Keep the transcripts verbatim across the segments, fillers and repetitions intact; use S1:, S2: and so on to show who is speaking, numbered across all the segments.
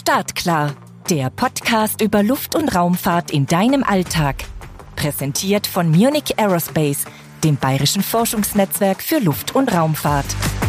S1: Startklar, der Podcast über Luft- und Raumfahrt in deinem Alltag. Präsentiert von Munich Aerospace, dem bayerischen Forschungsnetzwerk für Luft- und Raumfahrt.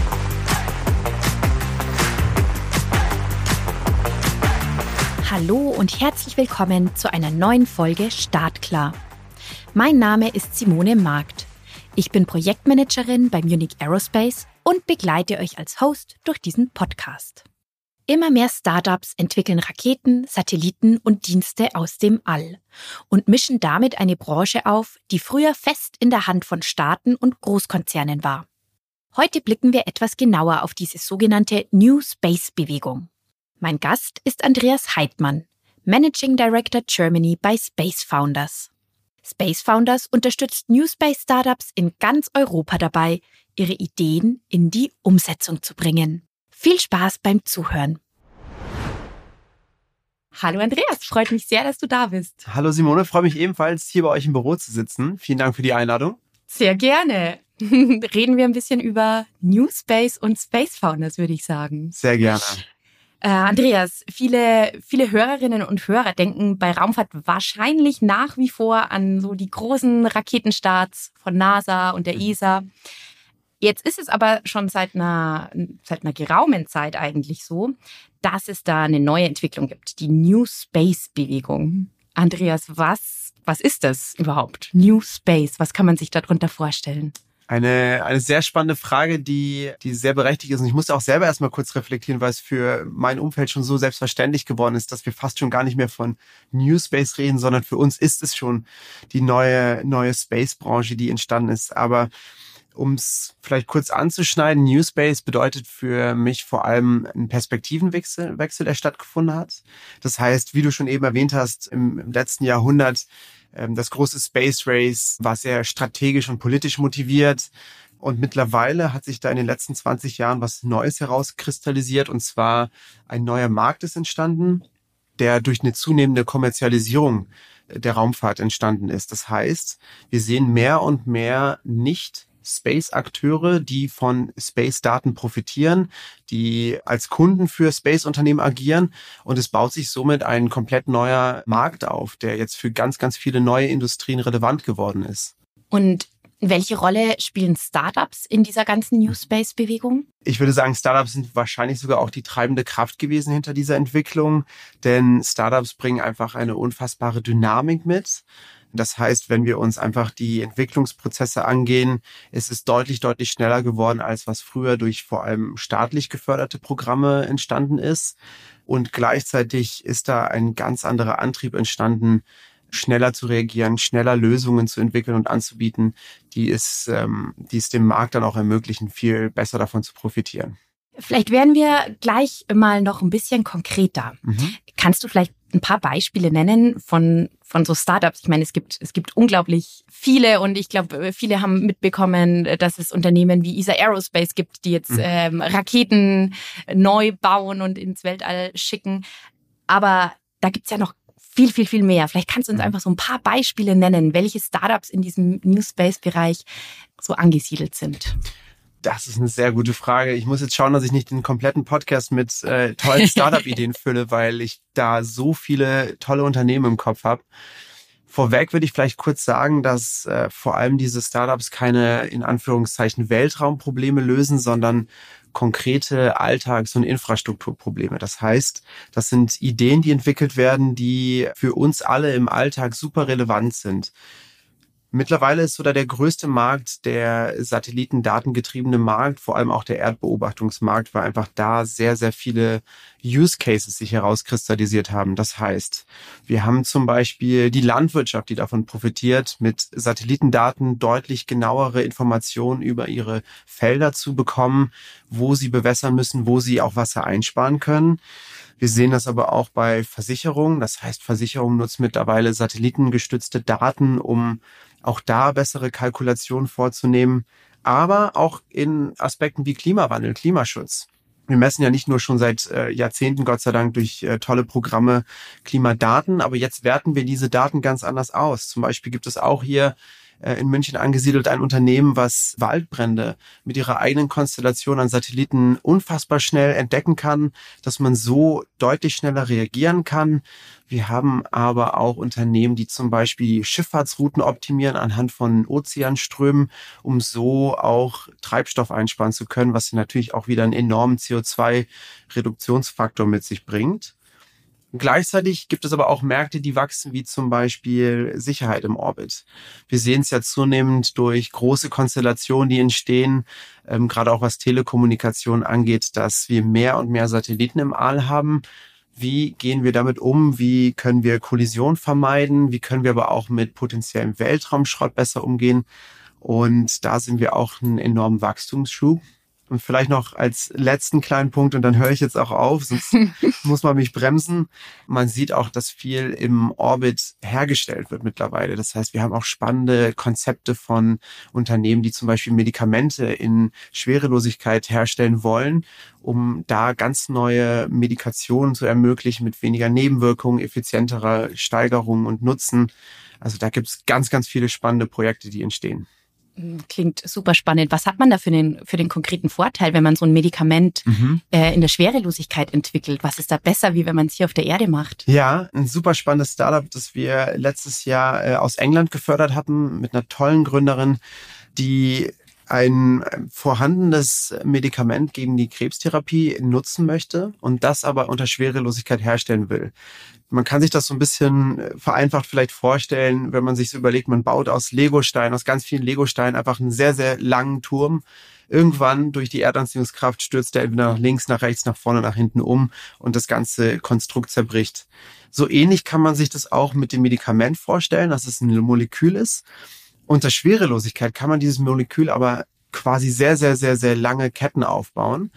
S2: Hallo und herzlich willkommen zu einer neuen Folge Startklar. Mein Name ist Simone Markt. Ich bin Projektmanagerin bei Munich Aerospace und begleite euch als Host durch diesen Podcast. Immer mehr Startups entwickeln Raketen, Satelliten und Dienste aus dem All und mischen damit eine Branche auf, die früher fest in der Hand von Staaten und Großkonzernen war. Heute blicken wir etwas genauer auf diese sogenannte New Space-Bewegung. Mein Gast ist Andreas Heidmann, Managing Director Germany bei Space Founders. Space Founders unterstützt New Space Startups in ganz Europa dabei, ihre Ideen in die Umsetzung zu bringen. Viel Spaß beim Zuhören. Hallo Andreas, freut mich sehr, dass du da bist.
S3: Hallo Simone, freue mich ebenfalls, hier bei euch im Büro zu sitzen. Vielen Dank für die Einladung.
S2: Sehr gerne. Reden wir ein bisschen über New Space und Space Founders, würde ich sagen.
S3: Sehr gerne.
S2: Äh, Andreas, viele, viele Hörerinnen und Hörer denken bei Raumfahrt wahrscheinlich nach wie vor an so die großen Raketenstarts von NASA und der E S A. Jetzt ist es aber schon seit einer, seit einer geraumen Zeit eigentlich so, dass es da eine neue Entwicklung gibt, die New Space-Bewegung. Andreas, was, was ist das überhaupt? New Space, was kann man sich darunter vorstellen?
S3: Eine, eine sehr spannende Frage, die, die sehr berechtigt ist. Und ich musste auch selber erstmal kurz reflektieren, weil es für mein Umfeld schon so selbstverständlich geworden ist, dass wir fast schon gar nicht mehr von New Space reden, sondern für uns ist es schon die neue, neue Space-Branche, die entstanden ist. Aber um es vielleicht kurz anzuschneiden, New Space bedeutet für mich vor allem einen Perspektivenwechsel, Wechsel, der stattgefunden hat. Das heißt, wie du schon eben erwähnt hast, im, im letzten Jahrhundert, ähm, das große Space Race war sehr strategisch und politisch motiviert. Und mittlerweile hat sich da in den letzten zwanzig Jahren was Neues herauskristallisiert. Und zwar ein neuer Markt ist entstanden, der durch eine zunehmende Kommerzialisierung der Raumfahrt entstanden ist. Das heißt, wir sehen mehr und mehr nicht Space-Akteure, die von Space-Daten profitieren, die als Kunden für Space-Unternehmen agieren, und es baut sich somit ein komplett neuer Markt auf, der jetzt für ganz, ganz viele neue Industrien relevant geworden ist.
S2: Und welche Rolle spielen Startups in dieser ganzen New Space-Bewegung?
S3: Ich würde sagen, Startups sind wahrscheinlich sogar auch die treibende Kraft gewesen hinter dieser Entwicklung, denn Startups bringen einfach eine unfassbare Dynamik mit. Das heißt, wenn wir uns einfach die Entwicklungsprozesse angehen, ist es deutlich, deutlich schneller geworden, als was früher durch vor allem staatlich geförderte Programme entstanden ist. Und gleichzeitig ist da ein ganz anderer Antrieb entstanden, schneller zu reagieren, schneller Lösungen zu entwickeln und anzubieten, die es, ähm, die es dem Markt dann auch ermöglichen, viel besser davon zu profitieren.
S2: Vielleicht werden wir gleich mal noch ein bisschen konkreter. Mhm. Kannst du vielleicht ein paar Beispiele nennen von von so Startups? Ich meine, es gibt es gibt unglaublich viele, und ich glaube, viele haben mitbekommen, dass es Unternehmen wie E S A Aerospace gibt, die jetzt mhm. ähm, Raketen neu bauen und ins Weltall schicken. Aber da gibt's ja noch viel, viel, viel mehr. Vielleicht kannst du uns einfach so ein paar Beispiele nennen, welche Startups in diesem New Space-Bereich so angesiedelt sind.
S3: Das ist eine sehr gute Frage. Ich muss jetzt schauen, dass ich nicht den kompletten Podcast mit äh, tollen Startup-Ideen fülle, weil ich da so viele tolle Unternehmen im Kopf habe. Vorweg würde ich vielleicht kurz sagen, dass äh, vor allem diese Startups keine, in Anführungszeichen, Weltraumprobleme lösen, sondern konkrete Alltags- und Infrastrukturprobleme. Das heißt, das sind Ideen, die entwickelt werden, die für uns alle im Alltag super relevant sind. Mittlerweile ist sogar der größte Markt der satellitendatengetriebene Markt, vor allem auch der Erdbeobachtungsmarkt, weil einfach da sehr, sehr viele Use Cases sich herauskristallisiert haben. Das heißt, wir haben zum Beispiel die Landwirtschaft, die davon profitiert, mit Satellitendaten deutlich genauere Informationen über ihre Felder zu bekommen, wo sie bewässern müssen, wo sie auch Wasser einsparen können. Wir sehen das aber auch bei Versicherungen. Das heißt, Versicherungen nutzen mittlerweile satellitengestützte Daten, um auch da bessere Kalkulationen vorzunehmen, aber auch in Aspekten wie Klimawandel, Klimaschutz. Wir messen ja nicht nur schon seit äh, Jahrzehnten, Gott sei Dank, durch äh, tolle Programme Klimadaten, aber jetzt werten wir diese Daten ganz anders aus. Zum Beispiel gibt es auch hier in München angesiedelt, ein Unternehmen, was Waldbrände mit ihrer eigenen Konstellation an Satelliten unfassbar schnell entdecken kann, dass man so deutlich schneller reagieren kann. Wir haben aber auch Unternehmen, die zum Beispiel Schifffahrtsrouten optimieren anhand von Ozeanströmen, um so auch Treibstoff einsparen zu können, was natürlich auch wieder einen enormen C O zwei Reduktionsfaktor mit sich bringt. Gleichzeitig gibt es aber auch Märkte, die wachsen, wie zum Beispiel Sicherheit im Orbit. Wir sehen es ja zunehmend durch große Konstellationen, die entstehen, ähm, gerade auch was Telekommunikation angeht, dass wir mehr und mehr Satelliten im All haben. Wie gehen wir damit um? Wie können wir Kollision vermeiden? Wie können wir aber auch mit potenziellem Weltraumschrott besser umgehen? Und da sind wir auch einen enormen Wachstumsschub. Und vielleicht noch als letzten kleinen Punkt, und dann höre ich jetzt auch auf, sonst muss man mich bremsen. Man sieht auch, dass viel im Orbit hergestellt wird mittlerweile. Das heißt, wir haben auch spannende Konzepte von Unternehmen, die zum Beispiel Medikamente in Schwerelosigkeit herstellen wollen, um da ganz neue Medikationen zu ermöglichen mit weniger Nebenwirkungen, effizienterer Steigerung und Nutzen. Also da gibt es ganz, ganz viele spannende Projekte, die entstehen.
S2: Klingt super spannend. Was hat man da für den, für den konkreten Vorteil, wenn man so ein Medikament mhm. äh, in der Schwerelosigkeit entwickelt? Was ist da besser, wie wenn man es hier auf der Erde macht?
S3: Ja, ein super spannendes Startup, das wir letztes Jahr äh, aus England gefördert hatten mit einer tollen Gründerin, die ein vorhandenes Medikament gegen die Krebstherapie nutzen möchte und das aber unter Schwerelosigkeit herstellen will. Man kann sich das so ein bisschen vereinfacht vielleicht vorstellen, wenn man sich so überlegt, man baut aus Legosteinen, aus ganz vielen Legosteinen einfach einen sehr, sehr langen Turm. Irgendwann durch die Erdanziehungskraft stürzt der entweder nach links, nach rechts, nach vorne, nach hinten um und das ganze Konstrukt zerbricht. So ähnlich kann man sich das auch mit dem Medikament vorstellen, dass es ein Molekül ist. Unter Schwerelosigkeit kann man dieses Molekül aber quasi sehr, sehr, sehr, sehr lange Ketten aufbauen.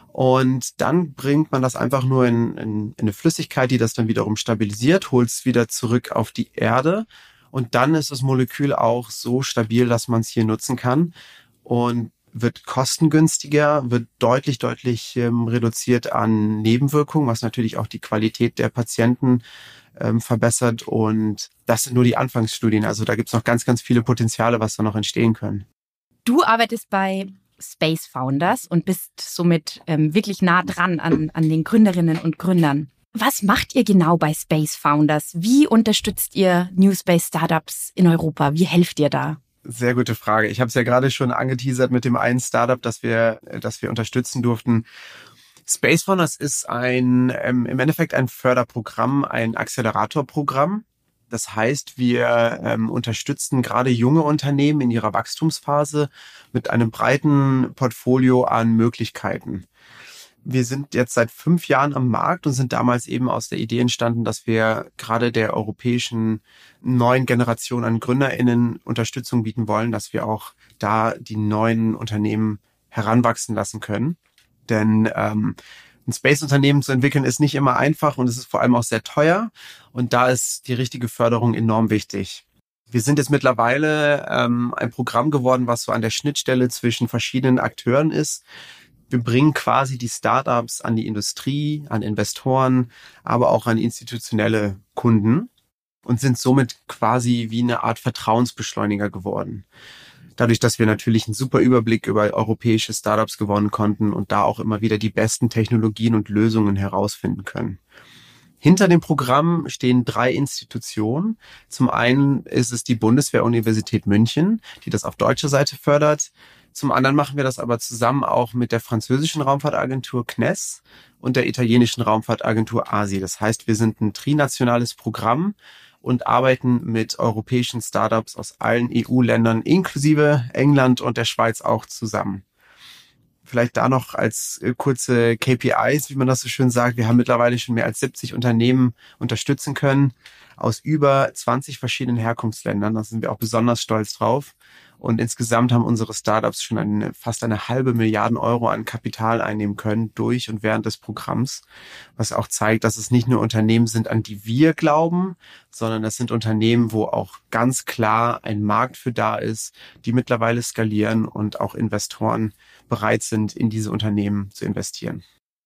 S3: Und dann bringt man das einfach nur in, in, in eine Flüssigkeit, die das dann wiederum stabilisiert, holt es wieder zurück auf die Erde. Und dann ist das Molekül auch so stabil, dass man es hier nutzen kann und wird kostengünstiger, wird deutlich, deutlich ähm, reduziert an Nebenwirkungen, was natürlich auch die Qualität der Patienten ähm, verbessert. Und das sind nur die Anfangsstudien. Also da gibt es noch ganz, ganz viele Potenziale, was da noch entstehen können.
S2: Du arbeitest bei Space Founders und bist somit ähm, wirklich nah dran an, an den Gründerinnen und Gründern. Was macht ihr genau bei Space Founders? Wie unterstützt ihr New Space Startups in Europa? Wie helft ihr da?
S3: Sehr gute Frage. Ich habe es ja gerade schon angeteasert mit dem einen Startup, das wir, das wir unterstützen durften. Space Founders ist ein ähm, im Endeffekt ein Förderprogramm, ein Acceleratorprogramm. Das heißt, wir ähm, unterstützen gerade junge Unternehmen in ihrer Wachstumsphase mit einem breiten Portfolio an Möglichkeiten. Wir sind jetzt seit fünf Jahren am Markt und sind damals eben aus der Idee entstanden, dass wir gerade der europäischen neuen Generation an GründerInnen Unterstützung bieten wollen, dass wir auch da die neuen Unternehmen heranwachsen lassen können. Denn ähm, ein Space-Unternehmen zu entwickeln ist nicht immer einfach und es ist vor allem auch sehr teuer. Und da ist die richtige Förderung enorm wichtig. Wir sind jetzt mittlerweile ähm, ein Programm geworden, was so an der Schnittstelle zwischen verschiedenen Akteuren ist. Wir bringen quasi die Startups an die Industrie, an Investoren, aber auch an institutionelle Kunden und sind somit quasi wie eine Art Vertrauensbeschleuniger geworden. Dadurch, dass wir natürlich einen super Überblick über europäische Startups gewonnen konnten und da auch immer wieder die besten Technologien und Lösungen herausfinden können. Hinter dem Programm stehen drei Institutionen. Zum einen ist es die Bundeswehr-Universität München, die das auf deutscher Seite fördert. Zum anderen machen wir das aber zusammen auch mit der französischen Raumfahrtagentur C N E S und der italienischen Raumfahrtagentur A S I. Das heißt, wir sind ein trinationales Programm und arbeiten mit europäischen Startups aus allen E U-Ländern, inklusive England und der Schweiz auch zusammen. Vielleicht da noch als kurze K P Is, wie man das so schön sagt. Wir haben mittlerweile schon mehr als siebzig Unternehmen unterstützen können aus über zwanzig verschiedenen Herkunftsländern. Da sind wir auch besonders stolz drauf. Und insgesamt haben unsere Startups schon eine, fast eine halbe Milliarde Euro an Kapital einnehmen können durch und während des Programms, was auch zeigt, dass es nicht nur Unternehmen sind, an die wir glauben, sondern das sind Unternehmen, wo auch ganz klar ein Markt für da ist, die mittlerweile skalieren und auch Investoren bereit sind, in diese Unternehmen zu investieren.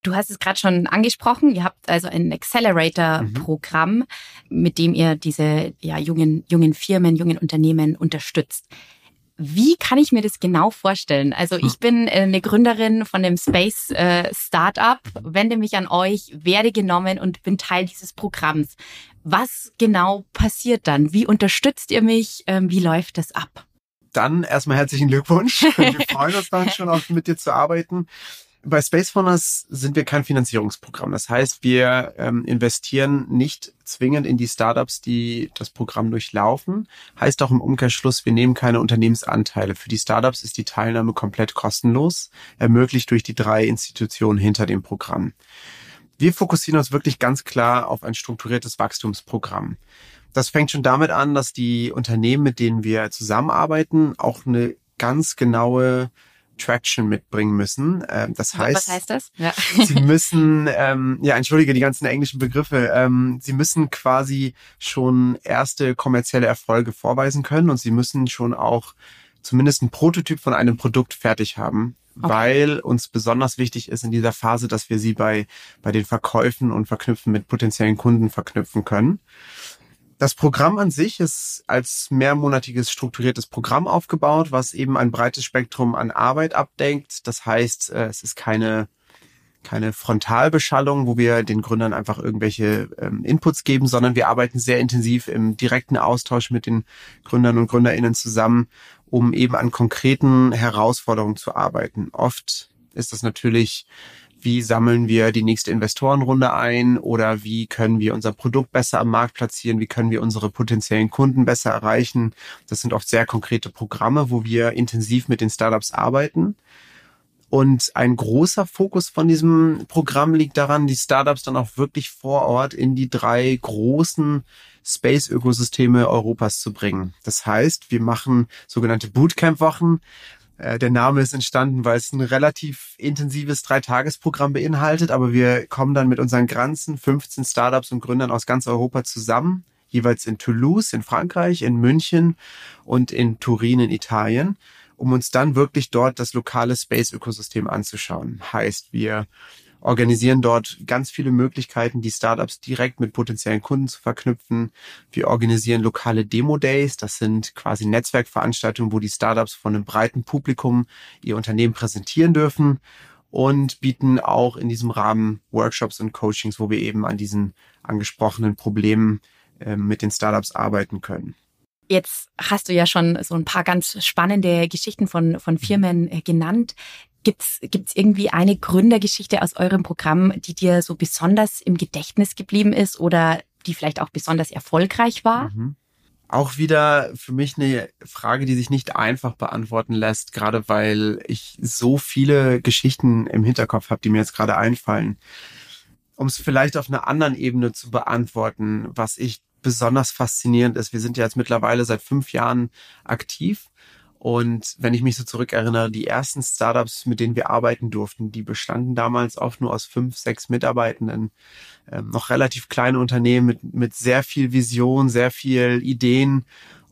S2: Du hast es gerade schon angesprochen. Ihr habt also ein Accelerator-Programm, mhm. mit dem ihr diese ja, jungen, jungen Firmen, jungen Unternehmen unterstützt. Wie kann ich mir das genau vorstellen? Also ich bin eine Gründerin von dem Space äh, Startup, wende mich an euch, werde genommen und bin Teil dieses Programms. Was genau passiert dann? Wie unterstützt ihr mich? Ähm, wie läuft das ab?
S3: Dann erstmal herzlichen Glückwunsch. Wir freuen uns dann schon auch mit dir zu arbeiten. Bei Space Founders sind wir kein Finanzierungsprogramm. Das heißt, wir ähm, investieren nicht zwingend in die Startups, die das Programm durchlaufen. Heißt auch im Umkehrschluss, wir nehmen keine Unternehmensanteile. Für die Startups ist die Teilnahme komplett kostenlos, ermöglicht durch die drei Institutionen hinter dem Programm. Wir fokussieren uns wirklich ganz klar auf ein strukturiertes Wachstumsprogramm. Das fängt schon damit an, dass die Unternehmen, mit denen wir zusammenarbeiten, auch eine ganz genaue Traction mitbringen müssen. Das heißt,
S2: was heißt das? Ja.
S3: Sie müssen, ähm, ja, entschuldige die ganzen englischen Begriffe, ähm, Sie müssen quasi schon erste kommerzielle Erfolge vorweisen können und Sie müssen schon auch zumindest einen Prototyp von einem Produkt fertig haben, okay. weil uns besonders wichtig ist in dieser Phase, dass wir sie bei, bei den Verkäufen und Verknüpfen mit potenziellen Kunden verknüpfen können. Das Programm an sich ist als mehrmonatiges strukturiertes Programm aufgebaut, was eben ein breites Spektrum an Arbeit abdeckt. Das heißt, es ist keine, keine Frontalbeschallung, wo wir den Gründern einfach irgendwelche ähm, Inputs geben, sondern wir arbeiten sehr intensiv im direkten Austausch mit den Gründern und GründerInnen zusammen, um eben an konkreten Herausforderungen zu arbeiten. Oft ist das natürlich: Wie sammeln wir die nächste Investorenrunde ein oder wie können wir unser Produkt besser am Markt platzieren? Wie können wir unsere potenziellen Kunden besser erreichen? Das sind oft sehr konkrete Programme, wo wir intensiv mit den Startups arbeiten. Und ein großer Fokus von diesem Programm liegt daran, die Startups dann auch wirklich vor Ort in die drei großen Space-Ökosysteme Europas zu bringen. Das heißt, wir machen sogenannte Bootcamp-Wochen. Der Name ist entstanden, weil es ein relativ intensives Dreitagesprogramm beinhaltet, aber wir kommen dann mit unseren ganzen fünfzehn Startups und Gründern aus ganz Europa zusammen, jeweils in Toulouse in Frankreich, in München und in Turin in Italien, um uns dann wirklich dort das lokale Space-Ökosystem anzuschauen. Heißt, wir organisieren dort ganz viele Möglichkeiten, die Startups direkt mit potenziellen Kunden zu verknüpfen. Wir organisieren lokale Demo-Days. Das sind quasi Netzwerkveranstaltungen, wo die Startups von einem breiten Publikum ihr Unternehmen präsentieren dürfen und bieten auch in diesem Rahmen Workshops und Coachings, wo wir eben an diesen angesprochenen Problemen äh, mit den Startups arbeiten können.
S2: Jetzt hast du ja schon so ein paar ganz spannende Geschichten von, von Firmen äh, genannt. Gibt's, gibt's irgendwie eine Gründergeschichte aus eurem Programm, die dir so besonders im Gedächtnis geblieben ist oder die vielleicht auch besonders erfolgreich war?
S3: Mhm. Auch wieder für mich eine Frage, die sich nicht einfach beantworten lässt, gerade weil ich so viele Geschichten im Hinterkopf habe, die mir jetzt gerade einfallen. Um es vielleicht auf einer anderen Ebene zu beantworten, was ich besonders faszinierend ist, wir sind ja jetzt mittlerweile seit fünf Jahren aktiv. Und wenn ich mich so zurückerinnere, die ersten Startups, mit denen wir arbeiten durften, die bestanden damals oft nur aus fünf, sechs Mitarbeitenden. Ähm, noch relativ kleine Unternehmen mit, mit sehr viel Vision, sehr viel Ideen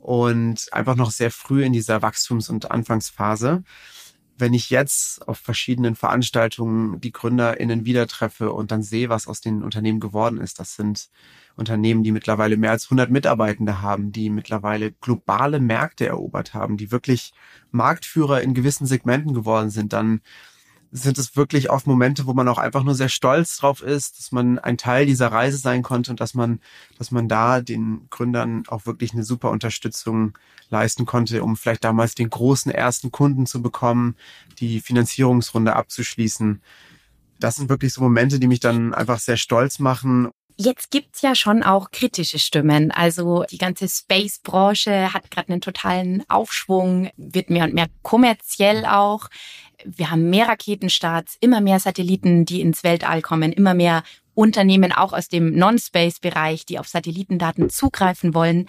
S3: und einfach noch sehr früh in dieser Wachstums- und Anfangsphase. Wenn ich jetzt auf verschiedenen Veranstaltungen die GründerInnen wieder treffe und dann sehe, was aus den Unternehmen geworden ist, das sind Unternehmen, die mittlerweile mehr als hundert Mitarbeitende haben, die mittlerweile globale Märkte erobert haben, die wirklich Marktführer in gewissen Segmenten geworden sind, dann sind es wirklich oft Momente, wo man auch einfach nur sehr stolz drauf ist, dass man ein Teil dieser Reise sein konnte und dass man, dass man da den Gründern auch wirklich eine super Unterstützung leisten konnte, um vielleicht damals den großen ersten Kunden zu bekommen, die Finanzierungsrunde abzuschließen. Das sind wirklich so Momente, die mich dann einfach sehr stolz machen.
S2: Jetzt gibt's ja schon auch kritische Stimmen. Also die ganze Space-Branche hat gerade einen totalen Aufschwung, wird mehr und mehr kommerziell auch. Wir haben mehr Raketenstarts, immer mehr Satelliten, die ins Weltall kommen, immer mehr Unternehmen auch aus dem Non-Space-Bereich, die auf Satellitendaten zugreifen wollen.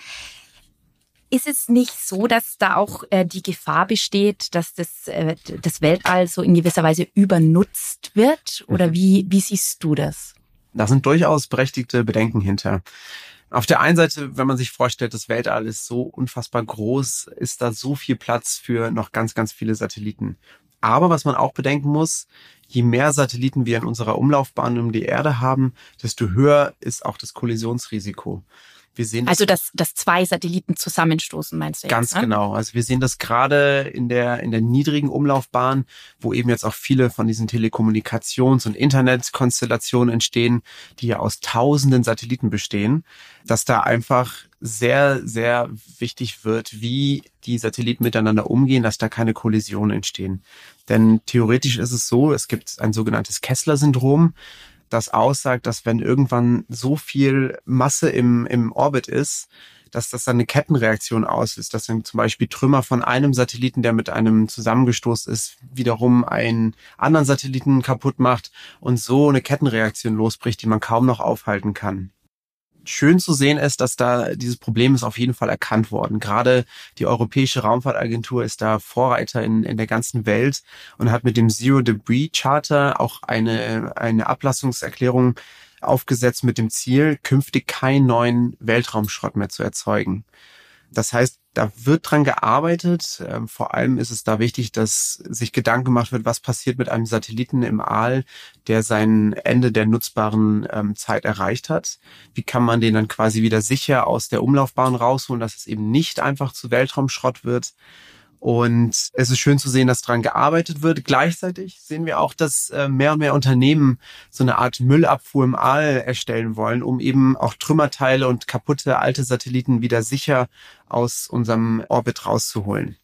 S2: Ist es nicht so, dass da auch äh, die Gefahr besteht, dass das, äh, das Weltall so in gewisser Weise übernutzt wird? Oder wie, wie siehst du das?
S3: Da sind durchaus berechtigte Bedenken hinter. Auf der einen Seite, wenn man sich vorstellt, das Weltall ist so unfassbar groß, ist da so viel Platz für noch ganz, ganz viele Satelliten. Aber was man auch bedenken muss, je mehr Satelliten wir in unserer Umlaufbahn um die Erde haben, desto höher ist auch das Kollisionsrisiko. Wir sehen das
S2: also, dass, dass zwei Satelliten zusammenstoßen, meinst du jetzt?
S3: Ganz
S2: ne?
S3: genau. Also wir sehen das gerade in der, in der niedrigen Umlaufbahn, wo eben jetzt auch viele von diesen Telekommunikations- und Internetkonstellationen entstehen, die ja aus tausenden Satelliten bestehen, dass da einfach sehr, sehr wichtig wird, wie die Satelliten miteinander umgehen, dass da keine Kollisionen entstehen. Denn theoretisch ist es so, es gibt ein sogenanntes Kessler-Syndrom, das aussagt, dass wenn irgendwann so viel Masse im, im Orbit ist, dass das dann eine Kettenreaktion auslöst, dass dann zum Beispiel Trümmer von einem Satelliten, der mit einem zusammengestoßen ist, wiederum einen anderen Satelliten kaputt macht und so eine Kettenreaktion losbricht, die man kaum noch aufhalten kann. Schön zu sehen ist, dass da dieses Problem ist auf jeden Fall erkannt worden. Gerade die Europäische Raumfahrtagentur ist da Vorreiter in, in der ganzen Welt und hat mit dem Zero Debris Charter auch eine, eine Ablassungserklärung aufgesetzt mit dem Ziel, künftig keinen neuen Weltraumschrott mehr zu erzeugen. Das heißt, da wird dran gearbeitet. Ähm, vor allem ist es da wichtig, dass sich Gedanken gemacht wird, was passiert mit einem Satelliten im All, der sein Ende der nutzbaren ähm, Zeit erreicht hat. Wie kann man den dann quasi wieder sicher aus der Umlaufbahn rausholen, dass es eben nicht einfach zu Weltraumschrott wird. Und es ist schön zu sehen, dass dran gearbeitet wird. Gleichzeitig sehen wir auch, dass äh, mehr und mehr Unternehmen so eine Art Müllabfuhr im All erstellen wollen, um eben auch Trümmerteile und kaputte alte Satelliten wieder sicher aus unserem Orbit rauszuholen.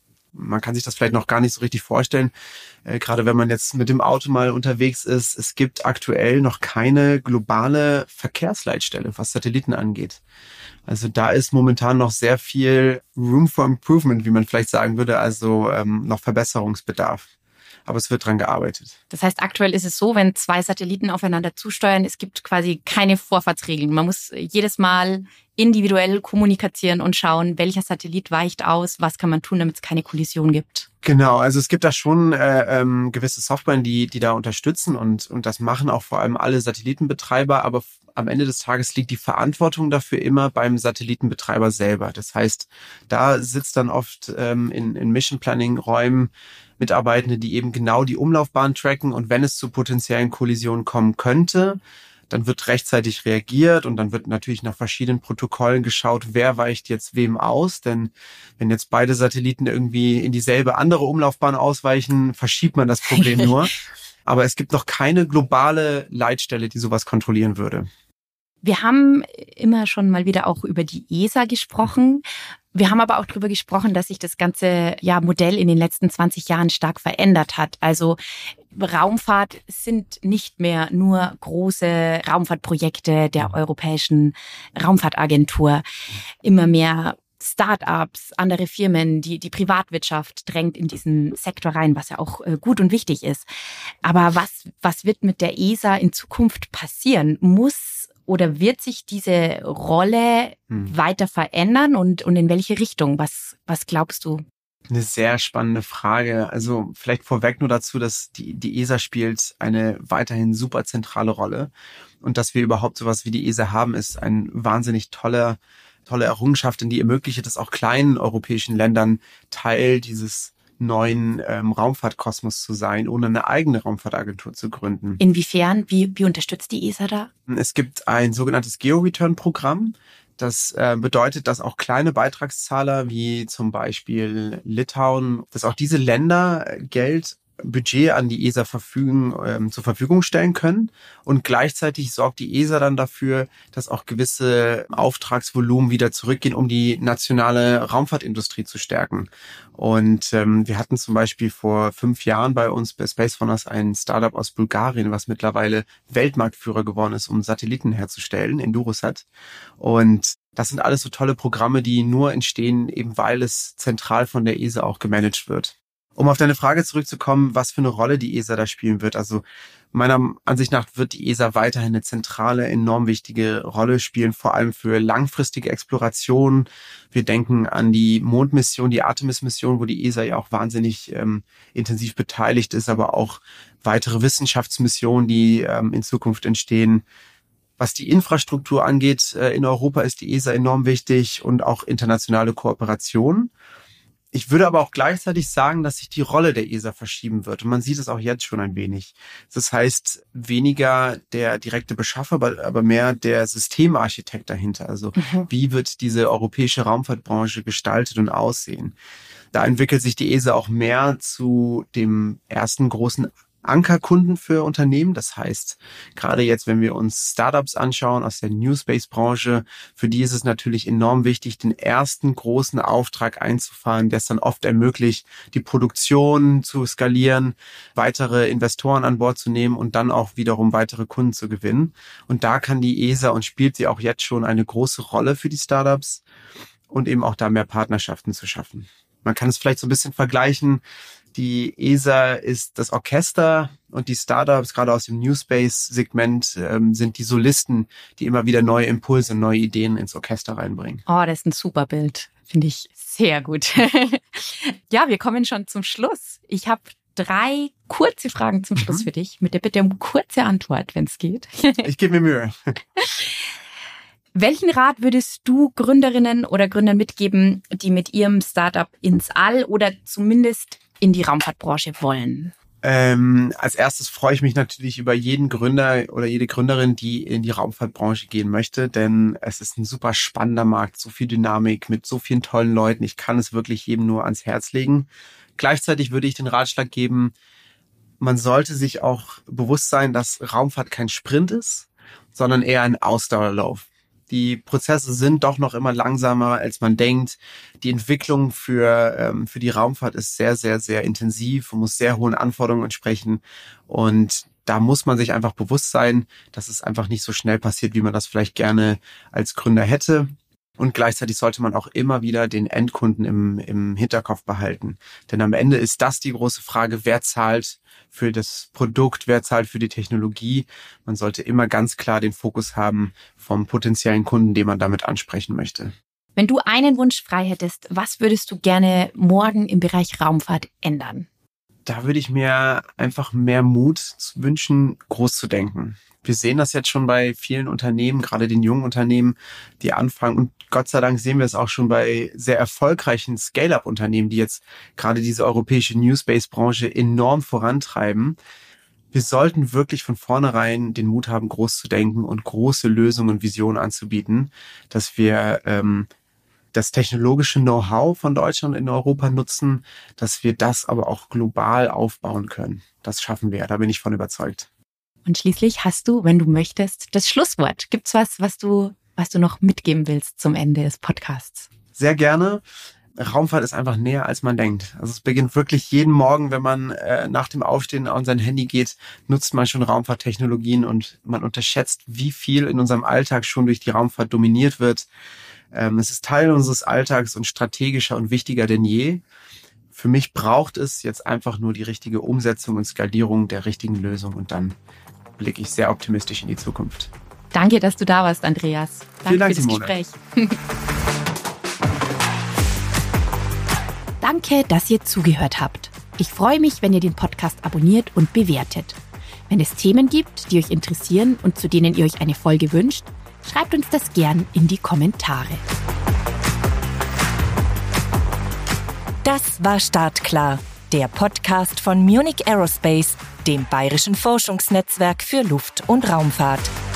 S3: Man kann sich das vielleicht noch gar nicht so richtig vorstellen, äh, gerade wenn man jetzt mit dem Auto mal unterwegs ist. Es gibt aktuell noch keine globale Verkehrsleitstelle, was Satelliten angeht. Also da ist momentan noch sehr viel Room for Improvement, wie man vielleicht sagen würde, also ähm, noch Verbesserungsbedarf. Aber es wird dran gearbeitet.
S2: Das heißt, aktuell ist es so, wenn zwei Satelliten aufeinander zusteuern, es gibt quasi keine Vorfahrtsregeln. Man muss jedes Mal individuell kommunizieren und schauen, welcher Satellit weicht aus, was kann man tun, damit es keine Kollision gibt.
S3: Genau, also es gibt da schon äh, ähm, gewisse Software, die die da unterstützen und und das machen auch vor allem alle Satellitenbetreiber, aber f- am Ende des Tages liegt die Verantwortung dafür immer beim Satellitenbetreiber selber. Das heißt, da sitzt dann oft ähm, in, in Mission Planning Räumen Mitarbeitende, die eben genau die Umlaufbahn tracken und wenn es zu potenziellen Kollisionen kommen könnte, dann wird rechtzeitig reagiert und dann wird natürlich nach verschiedenen Protokollen geschaut, wer weicht jetzt wem aus. Denn wenn jetzt beide Satelliten irgendwie in dieselbe andere Umlaufbahn ausweichen, verschiebt man das Problem nur. Aber es gibt noch keine globale Leitstelle, die sowas kontrollieren würde.
S2: Wir haben immer schon mal wieder auch über die E S A gesprochen. Wir haben aber auch darüber gesprochen, dass sich das ganze ja, Modell in den letzten zwanzig Jahren stark verändert hat. Also Raumfahrt sind nicht mehr nur große Raumfahrtprojekte der Europäischen Raumfahrtagentur. Immer mehr Start-ups, andere Firmen, die, die Privatwirtschaft drängt in diesen Sektor rein, was ja auch äh, gut und wichtig ist. Aber was, was wird mit der E S A in Zukunft passieren? Muss oder wird sich diese Rolle hm. weiter verändern und, und in welche Richtung? Was, was glaubst du?
S3: Eine sehr spannende Frage. Also vielleicht vorweg nur dazu, dass die, die E S A spielt eine weiterhin super zentrale Rolle. Und dass wir überhaupt sowas wie die E S A haben, ist ein wahnsinnig toller, tolle Errungenschaft, denn die ermöglicht es auch kleinen europäischen Ländern, Teil dieses neuen ähm, Raumfahrtkosmos zu sein, ohne eine eigene Raumfahrtagentur zu gründen.
S2: Inwiefern? Wie, wie unterstützt die E S A da?
S3: Es gibt ein sogenanntes Geo-Return-Programm. Das äh, bedeutet, dass auch kleine Beitragszahler wie zum Beispiel Litauen, dass auch diese Länder Geld Budget an die E S A verfügen, ähm, zur Verfügung stellen können. Und gleichzeitig sorgt die E S A dann dafür, dass auch gewisse Auftragsvolumen wieder zurückgehen, um die nationale Raumfahrtindustrie zu stärken. Und ähm, wir hatten zum Beispiel vor fünf Jahren bei uns bei Spacefounders ein Startup aus Bulgarien, was mittlerweile Weltmarktführer geworden ist, um Satelliten herzustellen, Endurosat. Und das sind alles so tolle Programme, die nur entstehen, eben weil es zentral von der E S A auch gemanagt wird. Um auf deine Frage zurückzukommen, was für eine Rolle die E S A da spielen wird. Also meiner Ansicht nach wird die E S A weiterhin eine zentrale, enorm wichtige Rolle spielen, vor allem für langfristige Exploration. Wir denken an die Mondmission, die Artemis-Mission, wo die E S A ja auch wahnsinnig ähm, intensiv beteiligt ist, aber auch weitere Wissenschaftsmissionen, die ähm, in Zukunft entstehen. Was die Infrastruktur angeht, äh, in Europa ist die E S A enorm wichtig und auch internationale Kooperation. Ich würde aber auch gleichzeitig sagen, dass sich die Rolle der E S A verschieben wird. Und man sieht es auch jetzt schon ein wenig. Das heißt, weniger der direkte Beschaffer, aber mehr der Systemarchitekt dahinter. Also mhm. wie wird diese europäische Raumfahrtbranche gestaltet und aussehen? Da entwickelt sich die E S A auch mehr zu dem ersten großen Ankerkunden für Unternehmen. Das heißt, gerade jetzt, wenn wir uns Startups anschauen aus der New Space-Branche, für die ist es natürlich enorm wichtig, den ersten großen Auftrag einzufahren, der es dann oft ermöglicht, die Produktion zu skalieren, weitere Investoren an Bord zu nehmen und dann auch wiederum weitere Kunden zu gewinnen. Und da kann die E S A und spielt sie auch jetzt schon eine große Rolle für die Startups und eben auch da mehr Partnerschaften zu schaffen. Man kann es vielleicht so ein bisschen vergleichen. Die E S A ist das Orchester und die Startups, gerade aus dem New Space-Segment, ähm, sind die Solisten, die immer wieder neue Impulse, neue Ideen ins Orchester reinbringen.
S2: Oh, das ist ein super Bild. Finde ich sehr gut. Ja, wir kommen schon zum Schluss. Ich habe drei kurze Fragen zum Schluss mhm. für dich, mit der Bitte um kurze Antwort, wenn es geht.
S3: Ich gebe mir Mühe.
S2: Welchen Rat würdest du Gründerinnen oder Gründern mitgeben, die mit ihrem Startup ins All oder zumindest in die Raumfahrtbranche wollen?
S3: Ähm, als erstes freue ich mich natürlich über jeden Gründer oder jede Gründerin, die in die Raumfahrtbranche gehen möchte, denn es ist ein super spannender Markt, so viel Dynamik mit so vielen tollen Leuten. Ich kann es wirklich jedem nur ans Herz legen. Gleichzeitig würde ich den Ratschlag geben, man sollte sich auch bewusst sein, dass Raumfahrt kein Sprint ist, sondern eher ein Ausdauerlauf. Die Prozesse sind doch noch immer langsamer, als man denkt. Die Entwicklung für ähm, für die Raumfahrt ist sehr, sehr, sehr intensiv und muss sehr hohen Anforderungen entsprechen. Und da muss man sich einfach bewusst sein, dass es einfach nicht so schnell passiert, wie man das vielleicht gerne als Gründer hätte. Und gleichzeitig sollte man auch immer wieder den Endkunden im, im Hinterkopf behalten. Denn am Ende ist das die große Frage, wer zahlt für das Produkt, wer zahlt für die Technologie. Man sollte immer ganz klar den Fokus haben vom potenziellen Kunden, den man damit ansprechen möchte.
S2: Wenn du einen Wunsch frei hättest, was würdest du gerne morgen im Bereich Raumfahrt ändern?
S3: Da würde ich mir einfach mehr Mut wünschen, groß zu denken. Wir sehen das jetzt schon bei vielen Unternehmen, gerade den jungen Unternehmen, die anfangen. Und Gott sei Dank sehen wir es auch schon bei sehr erfolgreichen Scale-Up-Unternehmen, die jetzt gerade diese europäische New Space-Branche enorm vorantreiben. Wir sollten wirklich von vornherein den Mut haben, groß zu denken und große Lösungen und Visionen anzubieten, dass wir ähm, das technologische Know-how von Deutschland in Europa nutzen, dass wir das aber auch global aufbauen können. Das schaffen wir, da bin ich von überzeugt.
S2: Und schließlich hast du, wenn du möchtest, das Schlusswort. Gibt's was, was du, was du noch mitgeben willst zum Ende des Podcasts?
S3: Sehr gerne. Raumfahrt ist einfach näher, als man denkt. Also es beginnt wirklich jeden Morgen, wenn man äh, nach dem Aufstehen an sein Handy geht, nutzt man schon Raumfahrttechnologien und man unterschätzt, wie viel in unserem Alltag schon durch die Raumfahrt dominiert wird. Ähm, es ist Teil unseres Alltags und strategischer und wichtiger denn je. Für mich braucht es jetzt einfach nur die richtige Umsetzung und Skalierung der richtigen Lösung und dann blicke ich sehr optimistisch in die Zukunft.
S2: Danke, dass du da warst, Andreas. Danke
S3: Vielen Dank,
S2: für das
S3: Simone.
S2: Gespräch. Danke, dass ihr zugehört habt. Ich freue mich, wenn ihr den Podcast abonniert und bewertet. Wenn es Themen gibt, die euch interessieren und zu denen ihr euch eine Folge wünscht, schreibt uns das gern in die Kommentare.
S1: Das war Startklar, der Podcast von Munich Aerospace, dem bayerischen Forschungsnetzwerk für Luft- und Raumfahrt.